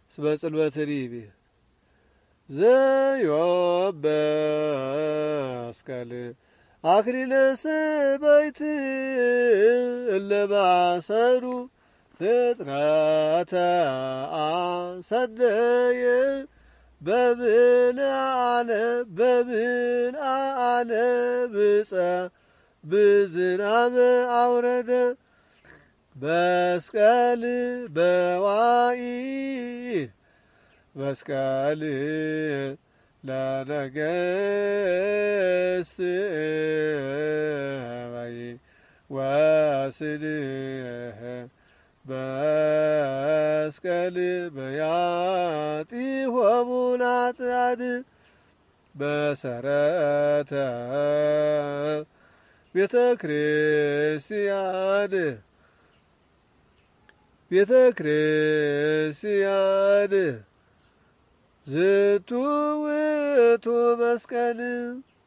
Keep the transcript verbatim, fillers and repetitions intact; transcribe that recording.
በጽልመተ ዲቤ ዘዮበ መስቀል አክሊለ ሰማዕት እለ ማሰሩ ፍጥረተ አሰነየ በምን አለ በምን አለ ብፀ ብዝናመ አውረደ መስቀል በዋኢ መስቀል ለነገሥት ባይ ወስልህ መስቀል በያጢሆሙ ለኃጥኣን መሰረተ ቤተ ክርስቲያን ቤተ ክርስቲያን ዝቱ ውእቱ መስቀል